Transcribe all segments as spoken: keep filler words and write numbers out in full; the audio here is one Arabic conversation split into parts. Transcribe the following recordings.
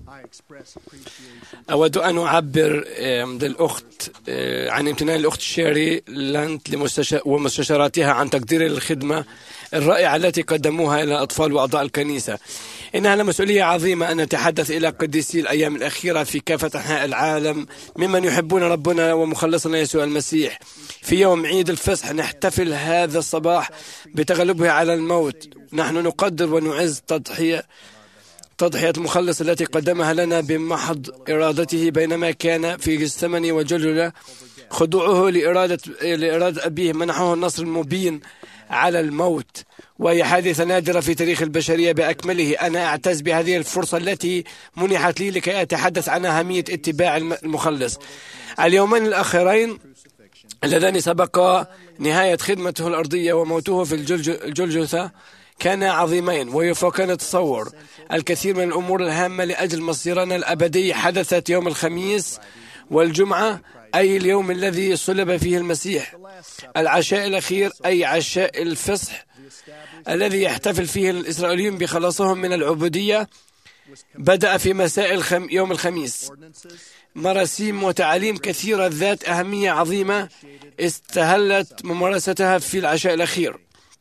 أود أن أعبر للأخت عن امتنان الأخت شيري لانت ومستشاراتها عن تقدير الخدمة الرائعة التي قدموها إلى الأطفال وأعضاء الكنيسة. إنها مسؤولية عظيمة أن نتحدث إلى قديسي الأيام الأخيرة في كافة أنحاء العالم ممن يحبون ربنا ومخلصنا يسوع المسيح. في يوم عيد الفصح نحتفل هذا الصباح بتغلبه على الموت. نحن نقدر ونعز تضحية تضحية المخلص التي قدمها لنا بمحض إرادته بينما كان في جثماني وجلجلة. خضوعه لإرادة لإرادة أبيه منحه النصر المبين على الموت، وهي حادثة نادرة في تاريخ البشرية بأكمله. أنا أعتز بهذه الفرصة التي منحت لي لكي أتحدث عن أهمية اتباع المخلص. اليومين الأخيرين اللذان سبقا نهاية خدمته الأرضية وموته في الجلجثة كان عظيمين ويفوقان التصور. الكثير من الأمور الهامة لأجل مصيرنا الأبدي حدثت يوم الخميس والجمعة، أي اليوم الذي صلب فيه المسيح. العشاء الأخير أي عشاء الفصح الذي يحتفل فيه الإسرائيليون بخلاصهم من العبودية بدأ في مساء الخم... يوم الخميس. مراسيم وتعاليم كثيرة ذات أهمية عظيمة استهلت ممارستها في العشاء الأخير.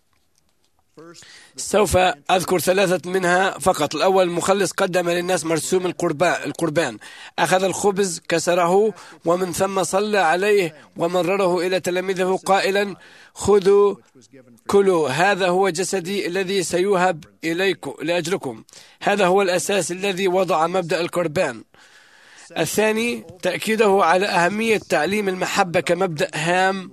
سوف أذكر ثلاثة منها فقط. الأول، المخلص قدم للناس مرسوم القربان. أخذ الخبز كسره ومن ثم صلى عليه ومرره إلى تلاميذه قائلا: خذوا كلوا، هذا هو جسدي الذي سيوهب إليكم لأجلكم. هذا هو الأساس الذي وضع مبدأ القربان. الثاني، تأكيده على أهمية تعليم المحبة كمبدأ هام.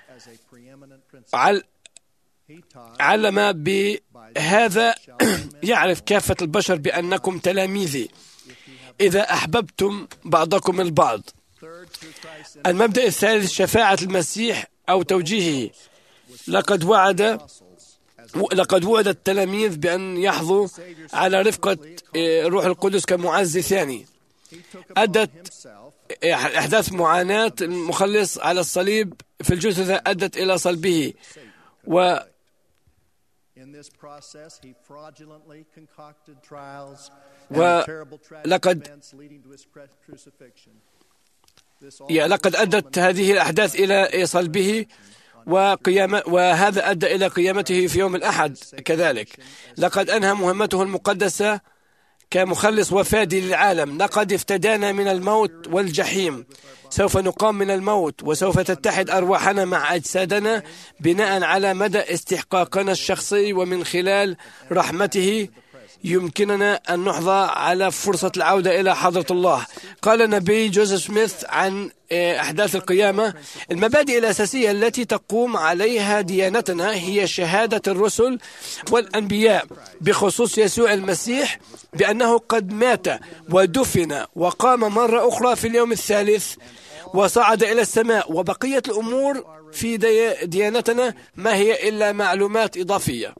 علم بهذا يعرف كافة البشر بأنكم تلاميذي إذا أحببتم بعضكم البعض. المبدأ الثالث، شفاعة المسيح أو توجيهه. لقد وعد لقد وعد التلاميذ بأن يحظوا على رفقة روح القدس كمعزي ثاني. أدت إحداث معاناة المخلص على الصليب في الجثة أدت إلى صلبه، و ولقد لقد أدت هذه الأحداث إلى صلبه وقيامة، وهذا أدى إلى قيامته في يوم الأحد. كذلك لقد أنهى مهمته المقدسة كمخلص وفادي للعالم. لقد افتدانا من الموت والجحيم. سوف نقام من الموت وسوف تتحد أرواحنا مع أجسادنا بناء على مدى استحقاقنا الشخصي، ومن خلال رحمته يمكننا أن نحظى على فرصة العودة إلى حضرة الله. قال النبي جوزيف سميث عن أحداث القيامة: المبادئ الأساسية التي تقوم عليها ديانتنا هي شهادة الرسل والأنبياء بخصوص يسوع المسيح بأنه قد مات ودفن وقام مرة أخرى في اليوم الثالث وصعد إلى السماء، وبقية الأمور في ديانتنا ما هي إلا معلومات إضافية.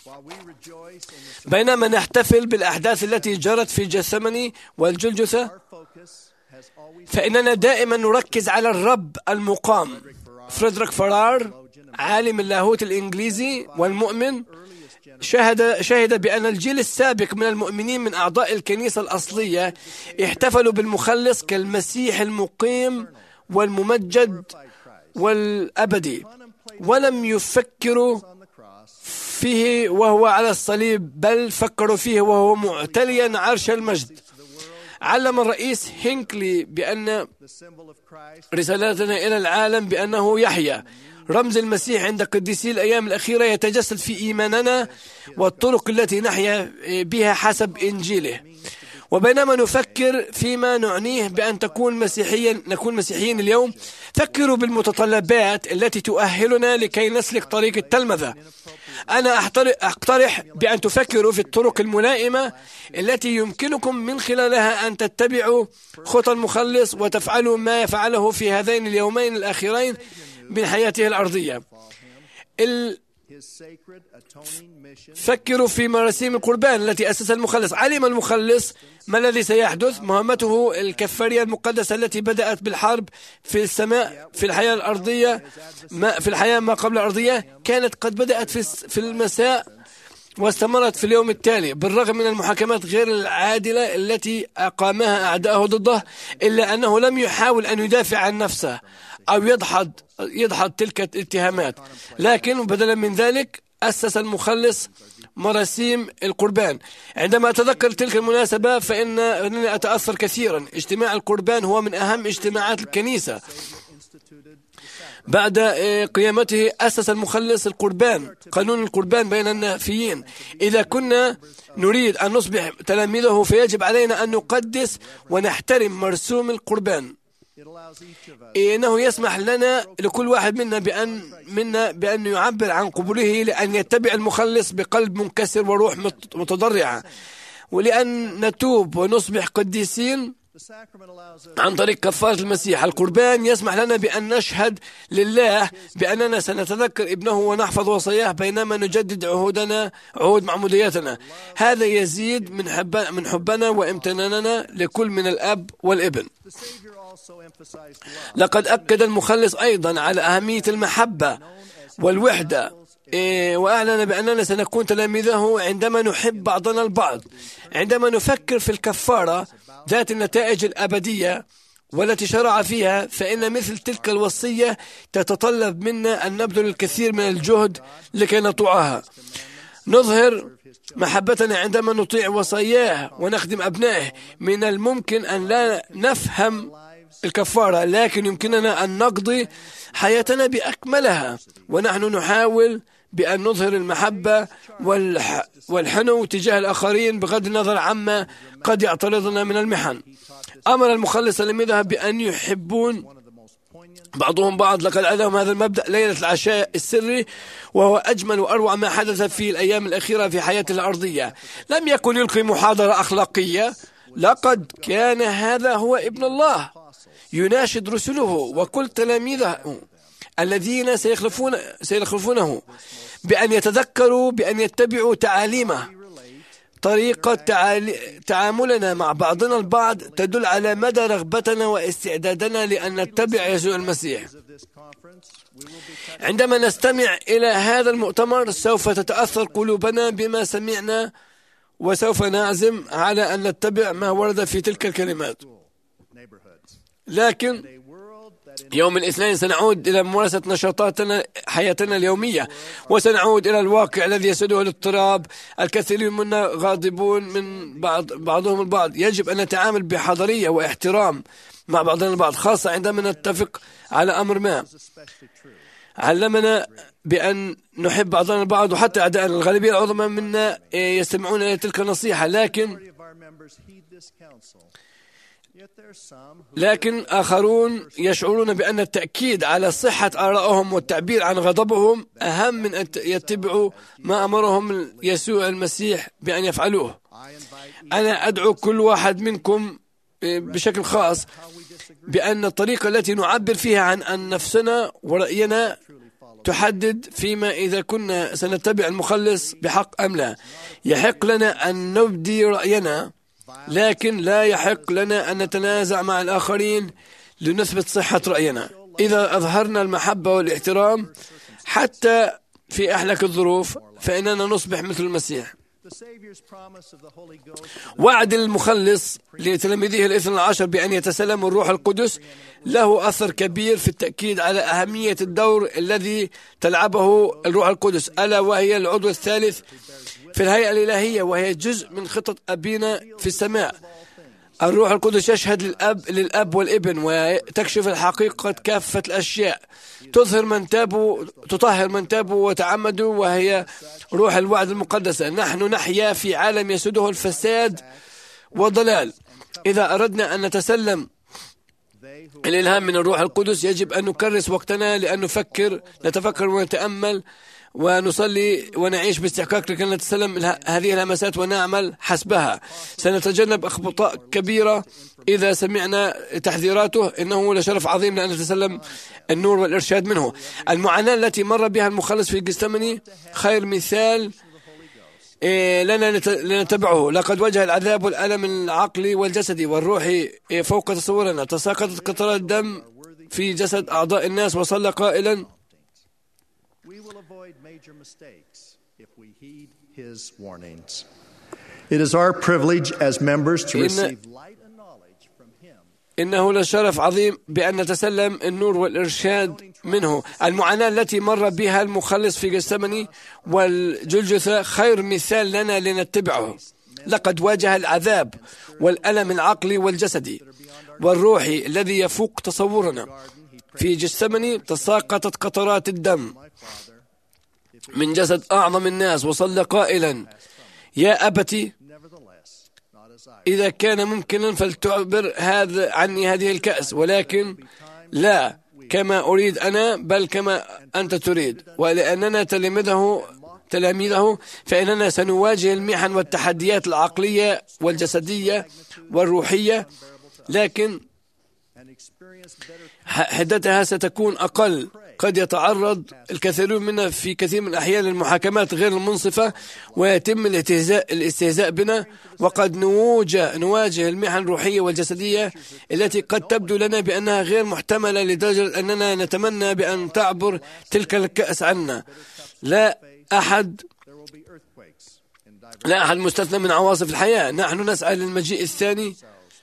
بينما نحتفل بالأحداث التي جرت في جثماني والجلجثة، فإننا دائما نركز على الرب المقام. فريدريك فرار عالم اللاهوت الإنجليزي والمؤمن شهد شهد بأن الجيل السابق من المؤمنين من أعضاء الكنيسة الأصلية احتفلوا بالمخلص كالمسيح المقيم والممجد والأبدي، ولم يفكروا فيه وهو على الصليب، بل فكروا فيه وهو معتليا عرش المجد. علم الرئيس هينكلي بأن رسالتنا إلى العالم بأنه يحيى. رمز المسيح عند قديسي الأيام الأخيرة يتجسد في إيماننا والطرق التي نحيا بها حسب إنجيله. وبينما نفكر فيما نعنيه بأن تكون مسيحيا نكون مسيحيين اليوم، فكروا بالمتطلبات التي تؤهلنا لكي نسلك طريق التلمذة. أنا أقترح بأن تفكروا في الطرق الملائمة التي يمكنكم من خلالها أن تتبعوا خطى المخلص وتفعلوا ما يفعله في هذين اليومين الأخيرين من حياته الأرضية. ال... فكروا في مراسيم القربان التي أسس المخلص. علم المخلص ما الذي سيحدث. مهمته الكفارية المقدسة التي بدأت بالحرب في السماء في الحياة الأرضية ما في الحياة ما قبل الأرضية كانت قد بدأت في في المساء واستمرت في اليوم التالي بالرغم من المحاكمات غير العادلة التي أقامها أعداءه ضده، إلا أنه لم يحاول أن يدافع عن نفسه أو يدحض يدحض تلك الاتهامات، لكن بدلا من ذلك أسس المخلص مراسيم القربان. عندما أتذكر تلك المناسبة فإنني أتأثر كثيرا. اجتماع القربان هو من أهم اجتماعات الكنيسة. بعد قيامته أسس المخلص القربان، قانون القربان بين النافيين. إذا كنا نريد أن نصبح تلاميذه فيجب علينا أن نقدس ونحترم مرسوم القربان. إنه يسمح لنا لكل واحد منا بأن منا بأن يعبر عن قبوله لأن يتبع المخلص بقلب منكسر وروح متضرعة، ولأن نتوب ونصبح قديسين عن طريق كفارة المسيح. القربان يسمح لنا بأن نشهد لله بأننا سنتذكر ابنه ونحفظ وصاياه بينما نجدد عهودنا عهود معموديتنا. هذا يزيد من حب من حبنا وامتناننا لكل من الأب والابن. لقد أكد المخلص أيضا على أهمية المحبة والوحدة، وأعلن بأننا سنكون تلاميذه عندما نحب بعضنا البعض. عندما نفكر في الكفارة ذات النتائج الأبدية والتي شرع فيها، فإن مثل تلك الوصية تتطلب منا أن نبذل الكثير من الجهد لكي نطوعها. نظهر محبتنا عندما نطيع وصاياه ونخدم أبنائه. من الممكن أن لا نفهم الكفارة، لكن يمكننا أن نقضي حياتنا بأكملها ونحن نحاول بأن نظهر المحبة والح... والحنو تجاه الآخرين بغض النظر عما قد يعترضنا من المحن. أمر المخلص تلاميذه بأن يحبون بعضهم بعض. لقد أدهم هذا المبدأ ليلة العشاء السري، وهو أجمل وأروع ما حدث في الأيام الأخيرة في حياته الأرضية. لم يكن يلقي محاضرة أخلاقية، لقد كان هذا هو ابن الله يناشد رسله وكل تلاميذه الذين سيخلفون سيخلفونه بأن يتذكروا بأن يتبعوا تعاليمه. طريقة تعاملنا مع بعضنا البعض تدل على مدى رغبتنا واستعدادنا لأن نتبع يسوع المسيح. عندما نستمع إلى هذا المؤتمر سوف تتأثر قلوبنا بما سمعنا، وسوف نعزم على أن نتبع ما ورد في تلك الكلمات. لكن يوم الاثنين سنعود إلى ممارسة نشاطاتنا حياتنا اليومية، وسنعود إلى الواقع الذي يسده الاضطراب. الكثيرين منا غاضبون من بعض بعضهم البعض. يجب أن نتعامل بحذرية واحترام مع بعضنا البعض، خاصة عندما نتفق على أمر ما. علمنا بأن نحب بعضنا البعض وحتى أعداءنا. الغالبية العظمى منا يستمعون إلى تلك النصيحة، لكن لكن آخرون يشعرون بأن التأكيد على صحة آرائهم والتعبير عن غضبهم أهم من أن يتبعوا ما أمرهم يسوع المسيح بأن يفعلوه. أنا أدعو كل واحد منكم بشكل خاص بأن الطريقة التي نعبر فيها عن أن نفسنا ورأينا تحدد فيما إذا كنا سنتبع المخلص بحق أم لا. يحق لنا أن نبدي رأينا، لكن لا يحق لنا أن نتنازع مع الآخرين لنثبت صحة رأينا. إذا أظهرنا المحبة والاحترام حتى في أحلك الظروف فإننا نصبح مثل المسيح. وعد المخلص لتلاميذه الاثنى عشر بأن يتسلموا الروح القدس له أثر كبير في التأكيد على أهمية الدور الذي تلعبه الروح القدس، ألا وهي العضو الثالث في الهيئة الإلهية، وهي جزء من خطة أبينا في السماء. الروح القدس يشهد للأب للأب والابن وتكشف الحقيقة كافة الأشياء، تظهر من تابوا تطهر من تابوا وتعمدوا، وهي روح الوعد المقدسة. نحن نحيا في عالم يسوده الفساد والضلال. إذا أردنا أن نتسلم الإلهام من الروح القدس يجب أن نكرس وقتنا لأن نفكر نتفكر ونتأمل ونصلي ونعيش باستحقاق لكي نتسلم هذه الهمسات ونعمل حسبها. سنتجنب أخطاء كبيرة إذا سمعنا تحذيراته. إنه لشرف عظيم لأن نتسلم النور والإرشاد منه. المعاناة التي مر بها المخلص في جثماني خير مثال لنا لنتبعه. لقد واجه العذاب والألم العقلي والجسدي والروحي فوق تصورنا. تساقطت قطرات دم في جسد أعضاء الناس، وصلى قائلا: his warnings. It is our privilege as members to receive light and knowledge from him. إنه لشرف عظيم بأن نتسلم النور والإرشاد منه. المعاناة التي مر بها المخلص في جثماني والجلجثة خير مثال لنا لنتبعه. لقد واجه العذاب والألم العقلي والجسدي والروحي الذي يفوق تصورنا. في جثماني تساقطت قطرات الدم من جسد أعظم الناس، وصلى قائلا: يا أبتي، إذا كان ممكنا فلتعبر هذا عني هذه الكأس، ولكن لا كما أريد أنا بل كما أنت تريد. ولأننا تلاميذه تلاميذه فإننا سنواجه المحن والتحديات العقلية والجسدية والروحية، لكن حدتها ستكون أقل. قد يتعرض الكثيرون منا في كثير من الأحيان للمحاكمات غير المنصفة ويتم الاستهزاء, الاستهزاء بنا، وقد نواجه, نواجه المحن الروحية والجسدية التي قد تبدو لنا بأنها غير محتملة لدرجة أننا نتمنى بأن تعبر تلك الكأس عنا. لا أحد لا أحد مستثنى من عواصف الحياة. نحن نسعى للمجيء الثاني.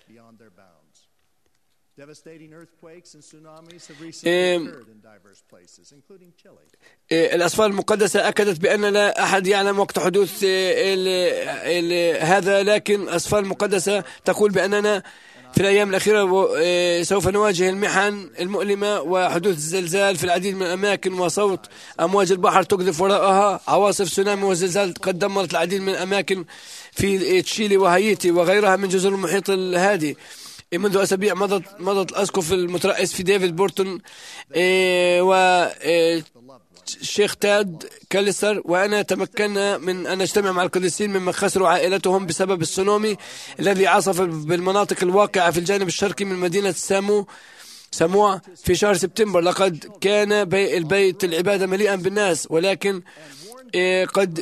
الأسفار المقدسة أكدت بأن لا أحد يعلم وقت حدوث ال ال هذا، لكن الأسفار المقدسة تقول بأننا في الأيام الأخيرة سوف نواجه المحن المؤلمة وحدوث الزلزال في العديد من الأماكن، وصوت أمواج البحر تقذف وراءها. عواصف تسونامي والزلزال قد دمرت العديد من الأماكن في تشيلي وهايتي وغيرها من جزر المحيط الهادي. منذ أسابيع مضت مضت الأسقف المترأس في ديفيد بورتون والشيخ تاد كاليسر وأنا تمكنا من أن نجتمع مع القديسين ممن خسروا عائلتهم بسبب السونامي الذي عصف بالمناطق الواقعة في الجانب الشرقي من مدينة سامو ساموا في شهر سبتمبر. لقد كان بي البيت العبادة مليئا بالناس، ولكن قد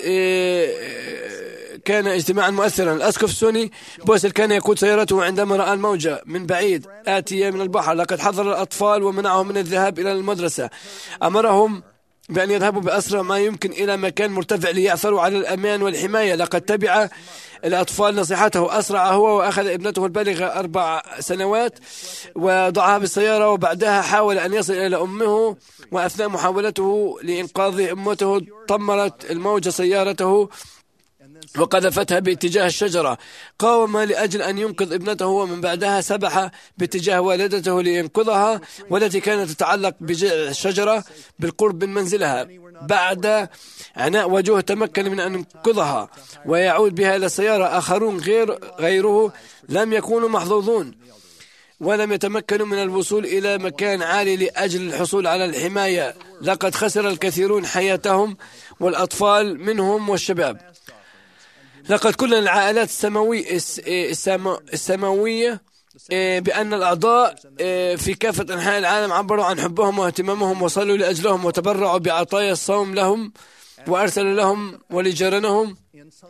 كان اجتماعا مؤثرا. الأسقف سوني بوسل كان يقود سيارته عندما رأى الموجة من بعيد آتية من البحر. لقد حذر الأطفال ومنعهم من الذهاب إلى المدرسة. أمرهم بأن يذهبوا بأسرع ما يمكن إلى مكان مرتفع ليعثروا على الأمان والحماية. لقد تبع الأطفال نصيحته. أسرع هو وأخذ ابنته البالغة أربع سنوات وضعها بالسيارة، وبعدها حاول أن يصل إلى أمه، وأثناء محاولته لإنقاذ أمته طمرت الموجة سيارته وقذفتها باتجاه الشجرة. قاوم لأجل أن ينقذ ابنته، ومن بعدها سبح باتجاه والدته لينقذها، والتي كانت تتعلق بجذع الشجرة بالقرب من منزلها. بعد عناء وجهه تمكن من أن ينقذها ويعود بها إلى السيارة. آخرون غير غيره لم يكونوا محظوظون ولم يتمكنوا من الوصول إلى مكان عالي لأجل الحصول على الحماية. لقد خسر الكثيرون حياتهم، والأطفال منهم والشباب. لقد كل العائلات السماوية السماوية بأن الأعضاء في كافة أنحاء العالم عبروا عن حبهم واهتمامهم وصلوا لأجلهم وتبرعوا بعطايا الصوم لهم، وأرسلوا لهم ولجيرانهم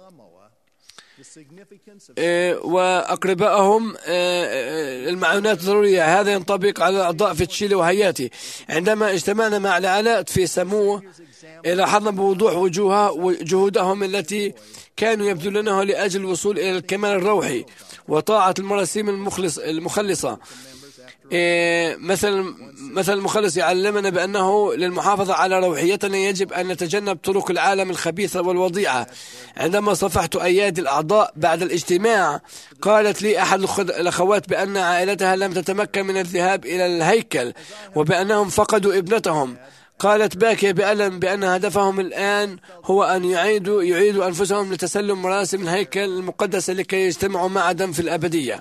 وأقربائهم المعونات الضرورية. هذا ينطبق على الأعضاء في تشيلي وهايتي. عندما اجتمعنا مع العائلات في ساموا لاحظنا بوضوح وجوه جهودهم التي كانوا يبذلونها لأجل الوصول إلى الكمال الروحي وطاعة المراسيم المخلص المخلصة. مثل مثل المخلص يعلمنا بأنه للمحافظة على روحيتنا يجب أن نتجنب طرق العالم الخبيثة والوضيعة. عندما صفحت أيادي الأعضاء بعد الاجتماع، قالت لي أحد الأخوات بأن عائلتها لم تتمكن من الذهاب إلى الهيكل وبأنهم فقدوا ابنتهم. قالت باكية بألم بأن هدفهم الآن هو أن يعيدوا يعيدوا أنفسهم لتسلم مراسم الهيكل المقدس لكي يجتمعوا معا في الأبدية.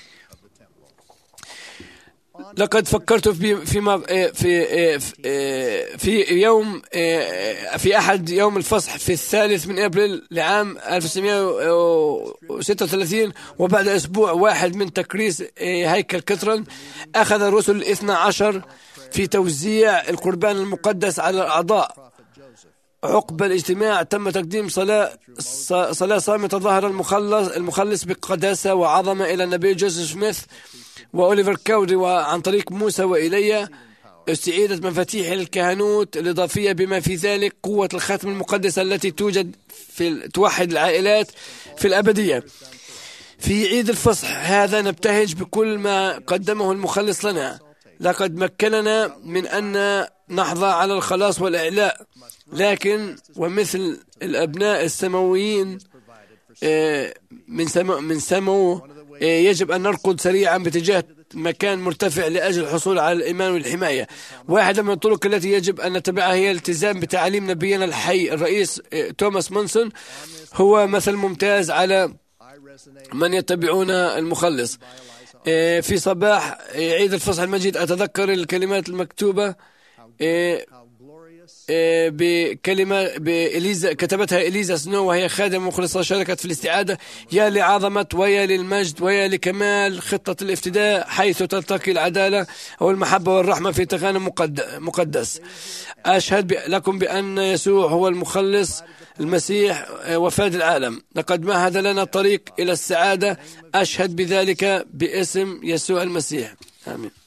لقد فكرت في فيما في في يوم في أحد يوم الفصح في الثالث من أبريل لعام ألف وتسعمائة وستة وثلاثين، وبعد أسبوع واحد من تكريس هيكل كترن أخذ الرسل الاثنى عشر في توزيع القربان المقدس على الأعضاء. عقب الاجتماع تم تقديم صلاة صلاة صامتة ظهر المخلص المخلص بقداسة وعظمة إلى النبي جوزيف سميث وأوليفر كاوري وعن طريق موسى وإيليا استعيدت مفاتيح الكهنوت الإضافية بما في ذلك قوة الختم المقدسة التي توجد في توحد العائلات في الأبدية. في عيد الفصح هذا نبتهج بكل ما قدمه المخلص لنا. لقد مكننا من أن نحظى على الخلاص والإعلاء، لكن ومثل الأبناء السماويين من سمو من سمو يجب أن نركض سريعا باتجاه مكان مرتفع لأجل الحصول على الإيمان والحماية. واحدة من الطرق التي يجب أن نتبعها هي الالتزام بتعاليم نبينا الحي الرئيس توماس مونسون. هو مثل ممتاز على من يتبعون المخلص. في صباح عيد الفصح المجيد أتذكر الكلمات المكتوبة بكلمة بإليزا كتبتها إليزا سنو وهي خادمة مخلصة شاركت في الاستعادة. يا لعظمة ويا للمجد ويا لكمال خطة الافتداء حيث تلتقي العدالة أو المحبة والرحمة في تغانم مقدس. أشهد لكم بأن يسوع هو المخلص المسيح وفاد العالم. لقد مهد لنا الطريق إلى السعادة. أشهد بذلك باسم يسوع المسيح. آمين.